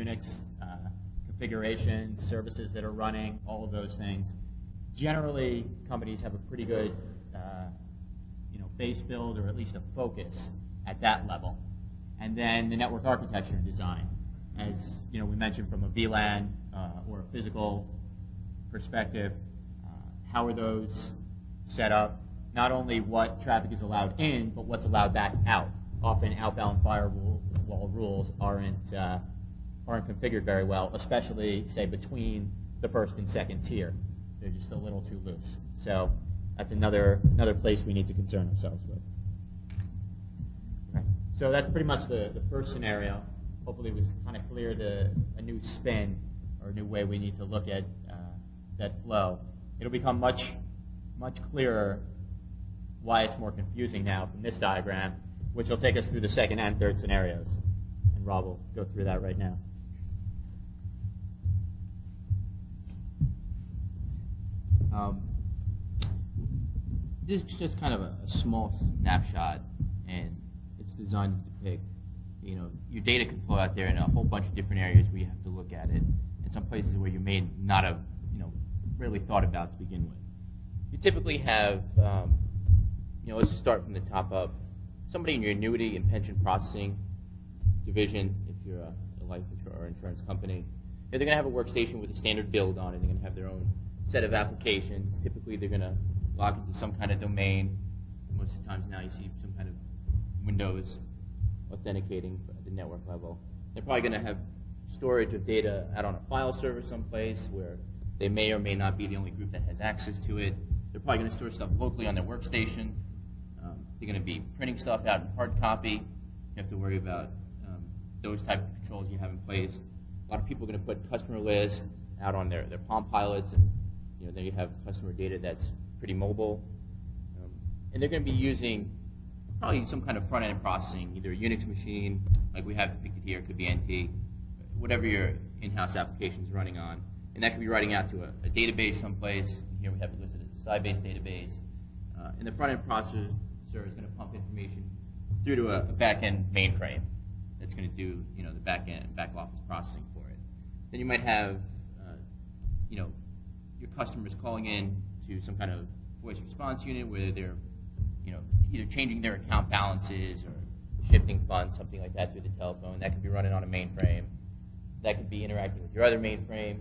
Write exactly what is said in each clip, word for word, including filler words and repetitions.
Unix, uh, configurations, services that are running, all of those things. Generally, companies have a pretty good uh, you know, base build, or at least a focus at that level. And then the network architecture and design. As you know, we mentioned from a V LAN uh, or a physical perspective, uh, how are those set up? Not only what traffic is allowed in, but what's allowed back out. Often outbound firewall rules aren't uh, aren't configured very well, especially, say, between the first and second tier. They're just a little too loose. So that's another another place we need to concern ourselves with. Right. So that's pretty much the, the first scenario. Hopefully it was kind of clear the a new spin or a new way we need to look at uh, that flow. It'll become much, much clearer why it's more confusing now from this diagram, which will take us through the second and third scenarios. And Rob will go through that right now. Um, this is just kind of a, a small snapshot, and it's designed to depict, you know, your data can flow out there in a whole bunch of different areas where you have to look at it, and some places where you may not have, you know, really thought about to begin with. You typically have, um, you know, let's start from the top up. Somebody in your annuity and pension processing division, if you're a, a life insurance or insurance company, they're going to have a workstation with a standard build on it. They're going to have their own set of applications. Typically, they're going to log into some kind of domain. Most of the times now you see some kind of Windows authenticating at the network level. They're probably going to have storage of data out on a file server someplace where they may or may not be the only group that has access to it. They're probably going to store stuff locally on their workstation. Um, they're going to be printing stuff out in hard copy. You have to worry about um, those type of controls you have in place. A lot of people are going to put customer lists out on their, their Palm Pilots, and you know, then you have customer data that's pretty mobile. Um, and they're going to be using probably some kind of front-end processing, either a Unix machine, like we have depicted here, it could be N T, whatever your in-house application is running on. And that could be writing out to a, a database someplace. And here we have it listed as a Sybase database. Uh, and the front-end processor is going to pump information through to a, a back-end mainframe that's going to do, you know, the back-end, back-office processing for it. Then you might have, uh, you know, your customers calling in to some kind of voice response unit where they're, you know, either changing their account balances or shifting funds, something like that through the telephone. That could be running on a mainframe. That could be interacting with your other mainframe.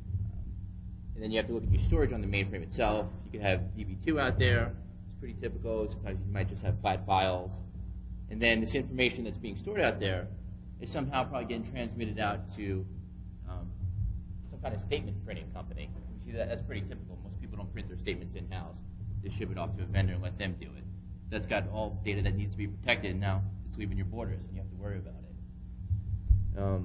And then you have to look at your storage on the mainframe itself. You could have D B two out there. It's pretty typical. Sometimes you might just have flat files. And then this information that's being stored out there is somehow probably getting transmitted out to um, some kind of statement printing company. You see that? That's pretty typical. Most people don't print their statements in-house. They ship it off to a vendor and let them do it. That's got all data that needs to be protected, and now it's leaving your borders, and you have to worry about it. Um,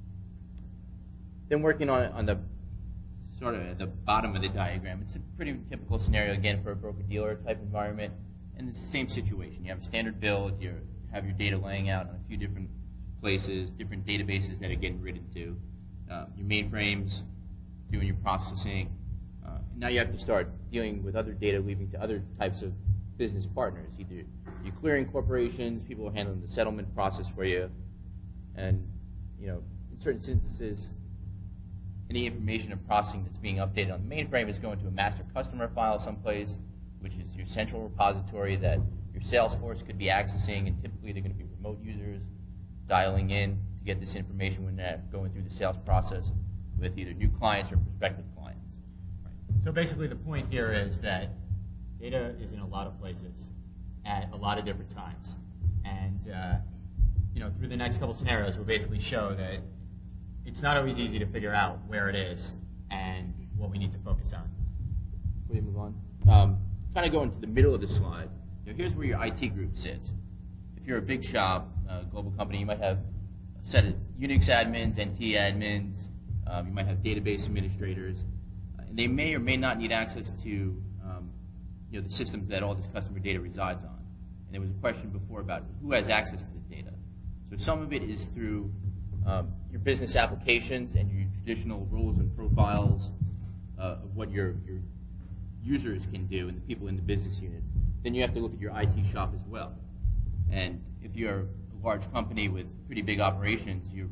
then working on on the sort of at the bottom of the diagram, it's a pretty typical scenario again for a broker-dealer type environment, and it's the same situation. You have a standard build. You have your data laying out on a few different places, different databases that are getting written to. Uh, your mainframes, doing your processing. Uh, and now you have to start dealing with other data leaving to other types of business partners, either your clearing corporations, people who are handling the settlement process for you, and you know, in certain instances, any information or processing that's being updated on the mainframe is going to a master customer file someplace, which is your central repository that your sales force could be accessing, and typically they're going to be remote users dialing in to get this information when they're going through the sales process with either new clients or prospective clients. Right. So basically the point here is that data is in a lot of places at a lot of different times. And uh, you know, through the next couple scenarios, we'll basically show that it's not always easy to figure out where it is and what we need to focus on. Before we move on, um, kind of going to the middle of the slide, you know, here's where your I T group sits. If you're a big shop, a global company, you might have a set of Unix admins, N T admins, um, you might have database administrators, uh, and they may or may not need access to um, you know, the systems that all this customer data resides on. And there was a question before about who has access to the data. So some of it is through um, your business applications and your traditional roles and profiles uh, of what your, your users can do and the people in the business units. Then you have to look at your I T shop as well. And if you're a large company with pretty big operations, you're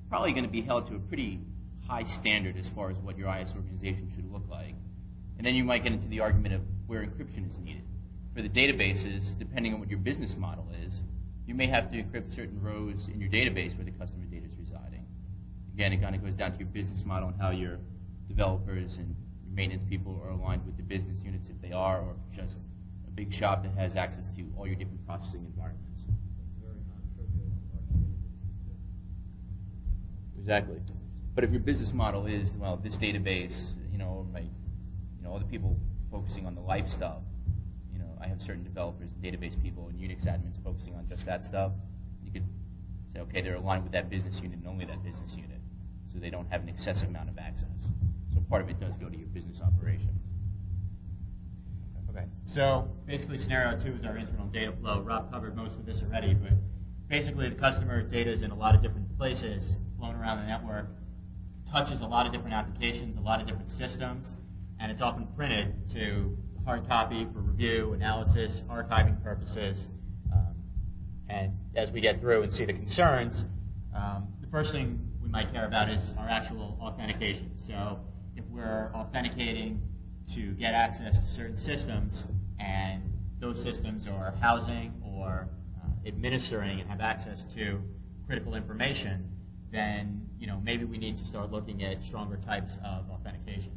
probably going to be held to a pretty high standard as far as what your I S organization should look like. And then you might get into the argument of where encryption is needed. For the databases, depending on what your business model is, you may have to encrypt certain rows in your database where the customer data is residing. Again, it kind of goes down to your business model and how your developers and your maintenance people are aligned with the business units, if they are, or just a big shop that has access to all your different processing environments. It's very non-trivial in large databases. Exactly. But if your business model is, well, this database, you know, my, you know, other people focusing on the life stuff, you know, I have certain developers, database people, and Unix admins focusing on just that stuff. You could say, okay, they're aligned with that business unit and only that business unit, so they don't have an excessive amount of access. So part of it does go to your business operations. Okay. So basically, scenario two is our internal data flow. Rob covered most of this already, but basically, the customer data is in a lot of different places, flown around the network, touches a lot of different applications, a lot of different systems, and it's often printed to hard copy for review, analysis, archiving purposes. Um, and as we get through and see the concerns, um, the first thing we might care about is our actual authentication. So if we're authenticating to get access to certain systems, and those systems are housing or uh, administering and have access to critical information, then you know maybe we need to start looking at stronger types of authentication.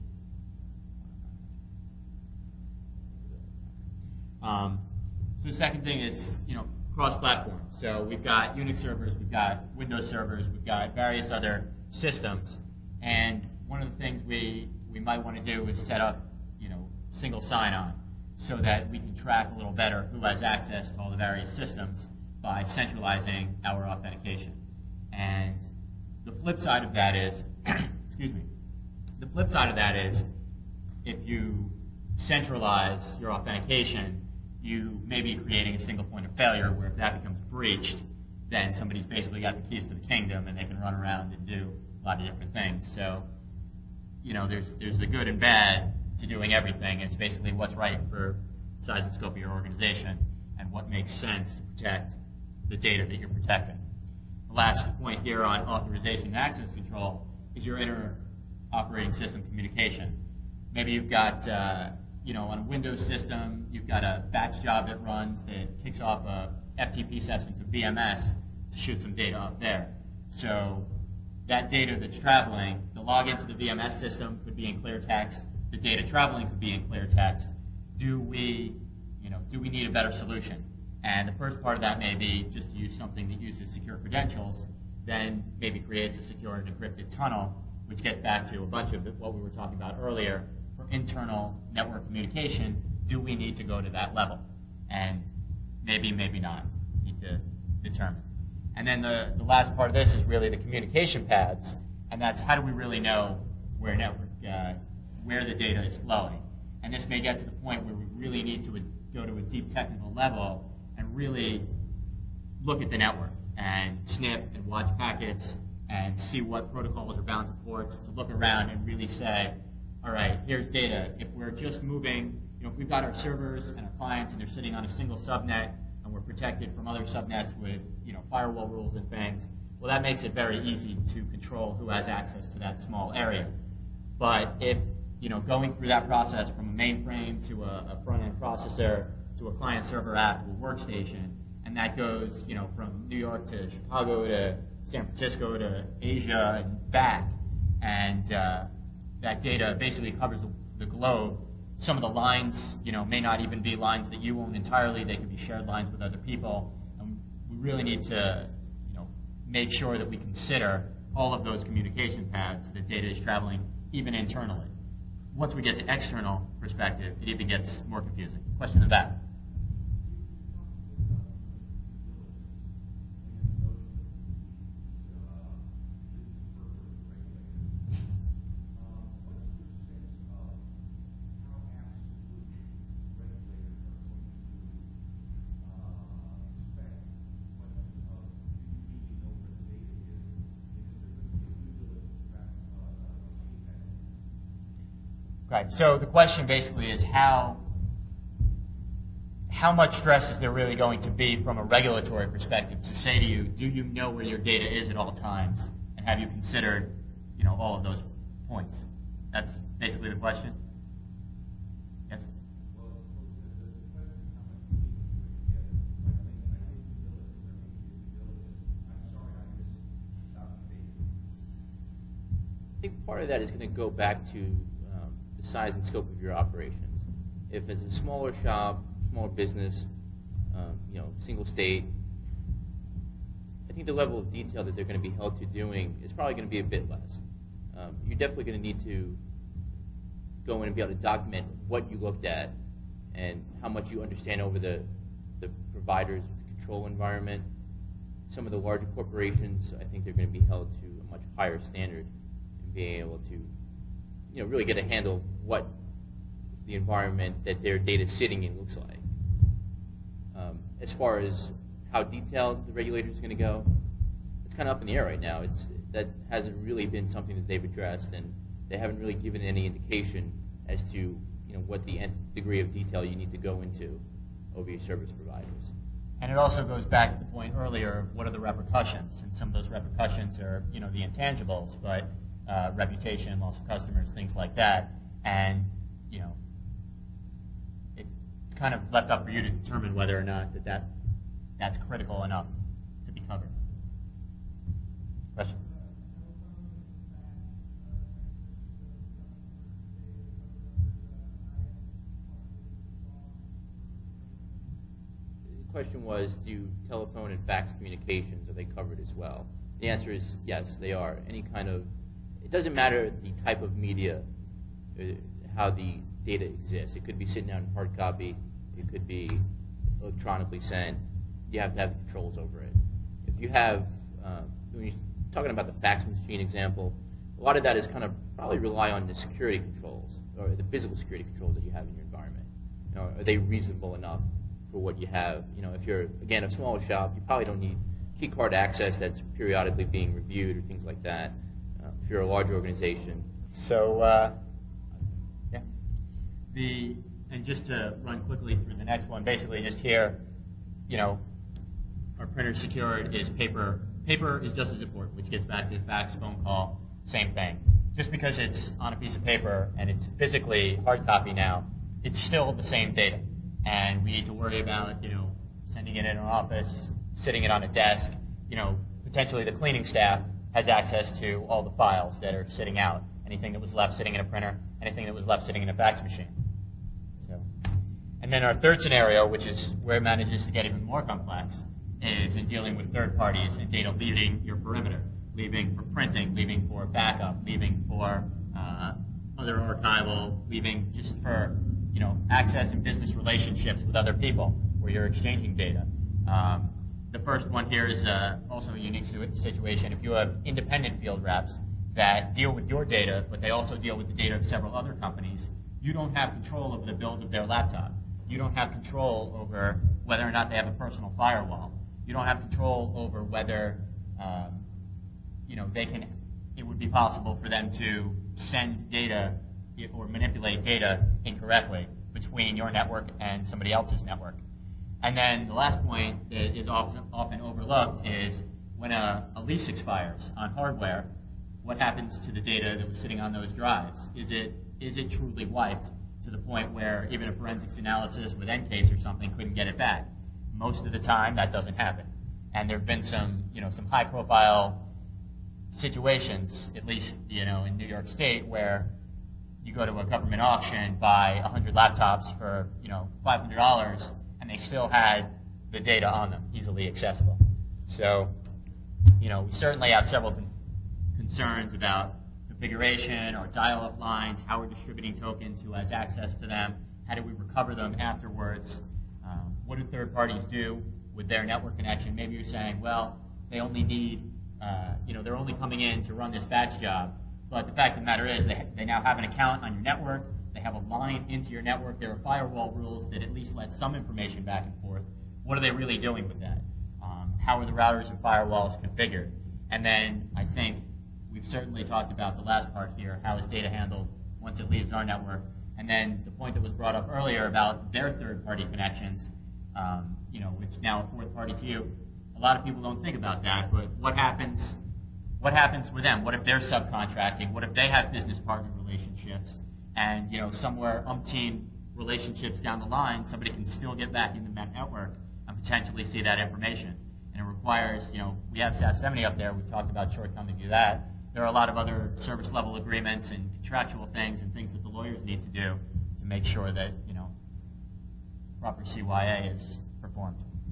Um, so the second thing is you know cross-platform. So we've got Unix servers, we've got Windows servers, we've got various other systems, and one of the things we we might want to do is set up you know single sign-on so that we can track a little better who has access to all the various systems by centralizing our authentication. And the flip side of that is, excuse me, the flip side of that is if you centralize your authentication, you may be creating a single point of failure where if that becomes breached, then somebody's basically got the keys to the kingdom and they can run around and do a lot of different things. So, you know, there's there's the good and bad to doing everything. It's basically what's right for the size and scope of your organization and what makes sense to protect the data that you're protecting. The last point here on authorization and access control is your inter-operating system communication. Maybe you've got, uh, you know, on a Windows system, you've got a batch job that runs that kicks off a F T P session to V M S to shoot some data up there. So that data that's traveling, the login to the V M S system could be in clear text. The data traveling could be in clear text. Do we, you know, do we need a better solution? And the first part of that may be just to use something that uses secure credentials, then maybe creates a secure and encrypted tunnel, which gets back to a bunch of what we were talking about earlier. For internal network communication, do we need to go to that level? And maybe, maybe not. Need to determine. And then the, the last part of this is really the communication paths, and that's how do we really know where network, uh, where the data is flowing. And this may get to the point where we really need to go to a deep technical level and really look at the network and snip and watch packets and see what protocols are bound to ports, to look around and really say, all right, here's data. If we're just moving, you know, if we've got our servers and our clients and they're sitting on a single subnet and we're protected from other subnets with, you know, firewall rules and things, well, that makes it very easy to control who has access to that small area. But if, you know, going through that process from a mainframe to a, a front-end processor to a client-server app to a workstation, and that goes, you know, from New York to Chicago to San Francisco to Asia and back, and uh, that data basically covers the, the globe. Some of the lines, you know, may not even be lines that you own entirely. They could be shared lines with other people. And we really need to, you know, make sure that we consider all of those communication paths that data is traveling, even internally. Once we get to external perspective, it even gets more confusing. Question in the back. Okay, so the question basically is how how much stress is there really going to be from a regulatory perspective to say to you, do you know where your data is at all times, and have you considered, you know, all of those points? That's basically the question. Yes? Well, the the question is how much meat you would get. I think, I think due diligence, I think due diligence. I'm sorry, I missed South Bay. I think part of that is going to go back to um, the size and scope of your operations. If it's a smaller shop, smaller business, um, you know, single state, I think the level of detail that they're going to be held to doing is probably going to be a bit less. Um, you're definitely going to need to go in and be able to document what you looked at and how much you understand over the, the provider's control environment. Some of the larger corporations, I think they're going to be held to a much higher standard in being able to, you know, really get a handle of what the environment that their data is sitting in looks like. Um, as far as how detailed the regulator is going to go, it's kind of up in the air right now. It's that hasn't really been something that they've addressed, and they haven't really given any indication as to, you know, what the nth degree of detail you need to go into over your service providers. And it also goes back to the point earlier of what are the repercussions, and some of those repercussions are, you know, the intangibles, but uh, reputation, loss of customers, things like that, and, you know, it's kind of left up for you to determine whether or not that, that that's critical enough to be covered. Question? The question was, do telephone and fax communications, are they covered as well? The answer is yes, they are. Any kind of, it doesn't matter the type of media, uh, how the data exists. It could be sitting out in hard copy. It could be electronically sent. You have to have controls over it. If you have, uh, when you're talking about the fax machine example, a lot of that is kind of probably rely on the security controls or the physical security controls that you have in your environment. You know, are they reasonable enough for what you have? You know, if you're, again, a smaller shop, you probably don't need key card access that's periodically being reviewed or things like that. Uh, if you're a larger organization. So, uh, yeah. The, and just to run quickly through the next one, basically just here, you know, our printer secured is paper. Paper is just as important, which gets back to fax, phone call, same thing. Just because it's on a piece of paper and it's physically hard copy now, it's still the same data. And we need to worry about, you know, sending it in an office, sitting it on a desk. You know, potentially the cleaning staff has access to all the files that are sitting out. Anything that was left sitting in a printer, anything that was left sitting in a fax machine. So, and then our third scenario, which is where it manages to get even more complex, is in dealing with third parties and data leaving your perimeter, leaving for printing, leaving for backup, leaving for uh, other archival, leaving just for, you know, access and business relationships with other people where you're exchanging data. Um, the first one here is uh, also a unique situation. If you have independent field reps that deal with your data, but they also deal with the data of several other companies, you don't have control over the build of their laptop. You don't have control over whether or not they have a personal firewall. You don't have control over whether, um, you know, they can, it would be possible for them to send data or manipulate data incorrectly between your network and somebody else's network. And then the last point that is often, often overlooked is when a, a lease expires on hardware, what happens to the data that was sitting on those drives? Is it is it truly wiped to the point where even a forensics analysis with Encase or something couldn't get it back? Most of the time, that doesn't happen. And there have been some, you know, some high-profile situations, at least, you know, in New York State, where you go to a government auction, buy one hundred laptops for, you know, five hundred dollars, and they still had the data on them, easily accessible. So, you know, we certainly have several con- concerns about configuration or dial-up lines, how we're distributing tokens, who has access to them, how do we recover them afterwards. Um, what do third parties do with their network connection? Maybe you're saying, well, they only need, uh, you know, they're only coming in to run this batch job. But the fact of the matter is they, they now have an account on your network. They have a line into your network. There are firewall rules that at least let some information back and forth. What are they really doing with that? Um, how are the routers and firewalls configured? And then I think we've certainly talked about the last part here, how is data handled once it leaves our network? And then the point that was brought up earlier about their third-party connections, um, you know, which now a fourth party to you. A lot of people don't think about that, but what happens what happens with them? What if they're subcontracting? What if they have business partner relationships? And, you know, somewhere umpteen relationships down the line, somebody can still get back into that network and potentially see that information. And it requires, you know, we have S A S seventy up there. We've talked about shortcomings of that. There are a lot of other service level agreements and contractual things and things that the lawyers need to do to make sure that, you know, proper C Y A is performed.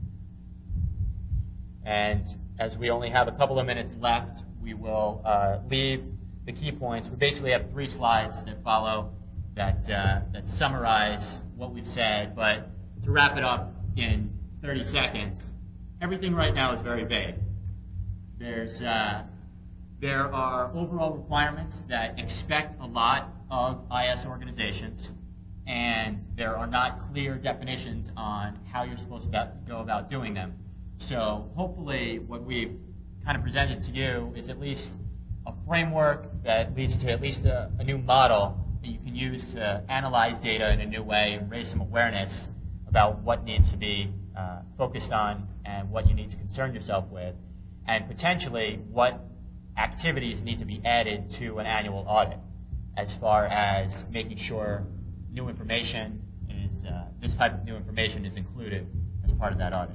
And as we only have a couple of minutes left, we will uh, leave the key points. We basically have three slides that follow that, uh, that summarize what we've said. But to wrap it up in thirty seconds, everything right now is very vague. There's, uh, there are overall requirements that expect a lot of I S organizations, and there are not clear definitions on how you're supposed to about, go about doing them. So hopefully what we've kind of presented to you is at least a framework that leads to at least a, a new model that you can use to analyze data in a new way and raise some awareness about what needs to be uh, focused on and what you need to concern yourself with, and potentially what activities need to be added to an annual audit as far as making sure new information is, uh, this type of new information is included as part of that audit.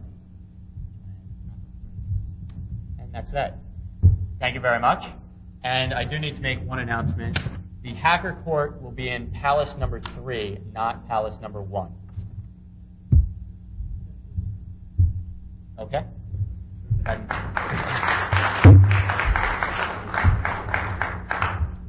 And that's that. Thank you very much. And I do need to make one announcement. The Hacker Court will be in Palace number three, not Palace number one. Okay? And